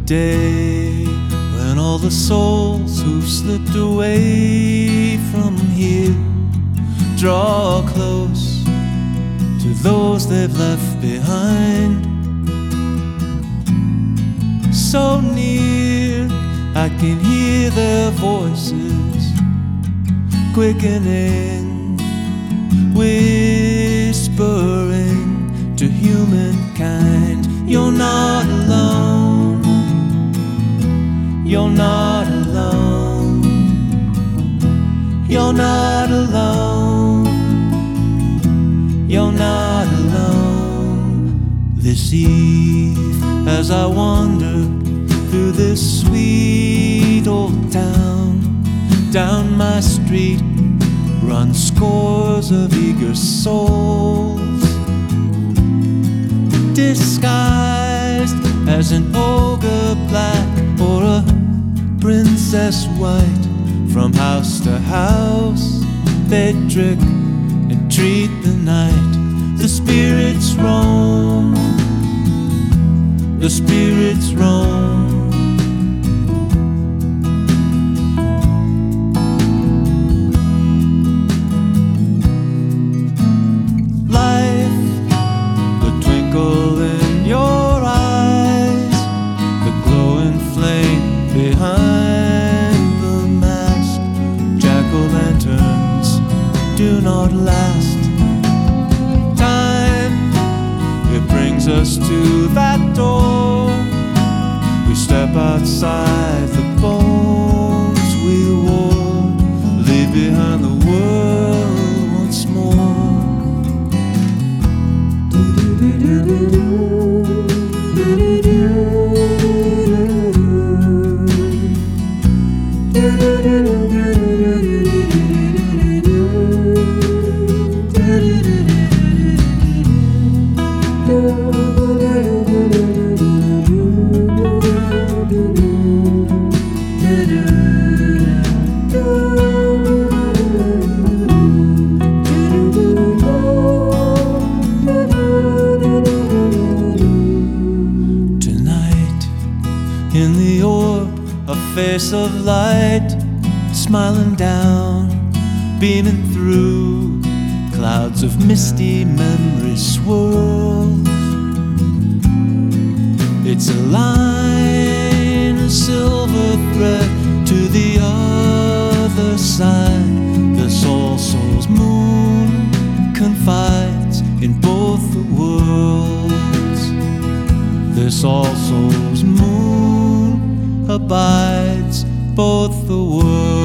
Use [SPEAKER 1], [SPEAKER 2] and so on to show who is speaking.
[SPEAKER 1] day when all the souls who've slipped away from here draw close to those they've left behind. So near I can hear their voices quickening, whispering to humankind, you're not alone, you're not alone, you're not alone, you're not alone. This eve, as I wander through this sweet old town, down my street run scores of eager souls, disguised as an ogre black or a princess white. From house to house they trick and treat the night. The spirits roam, the spirits roam. In your eyes, the glowing flame behind the mask. Jack-o'-lanterns do not last. Time, it brings us to that door. We step outside the bones we wore, leave behind the world once more. In the orb, a face of light, smiling down, beaming through. Clouds of misty memory swirl. It's a line, a silver thread to the other side. This All Souls moon confides in both the worlds. This All Souls moon abides both the worlds.